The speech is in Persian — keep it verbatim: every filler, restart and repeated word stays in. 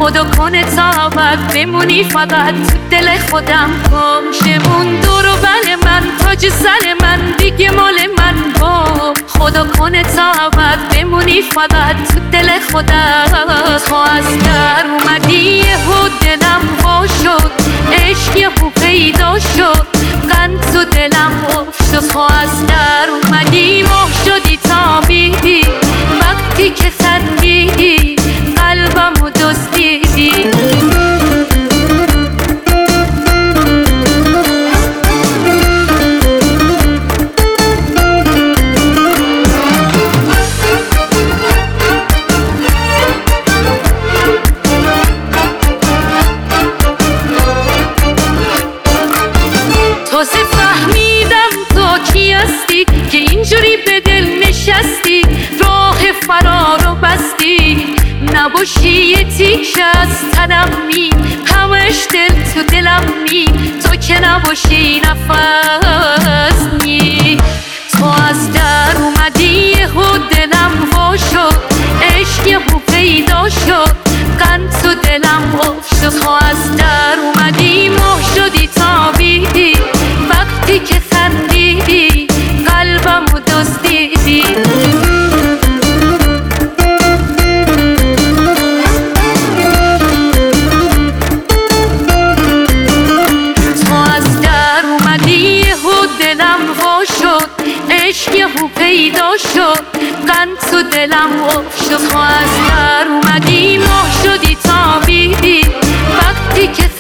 خدا کنه تا ابد بمونی فقط تو دل خودم گمشمون دور و بر من تاج سر من دیگه مال من با خدا کنه تا ابد بمونی فقط تو دل خودم تو از در اومدی یهو دلم وا شد عشق یهو پیدا شد قند تو دلم افتاد تو از در اومدی ماه شدی تابیدی وقتی که خندیدی قلبمو دزدیدی تازه فهمیدم تو کی هستی که اینجوری به دل نشستی راه فرار رو بستی نباشی یه تیکه از تنم می همش دل تو دلم می تو که نباشی نفس می تو از در اومدی یهو دلم وا شد عشق یهو پیدا شد قند تو دلم افتاد تو از در اومدی ماه شدی تابیدی وقتی که خندیدی قلبمو دزدیدی تو از در اومدی یهو دلم وا شد عشق یهو پیدا شد قند تو دلم افتاد تو از در اومدی ماه شدی تابیدی وقتی که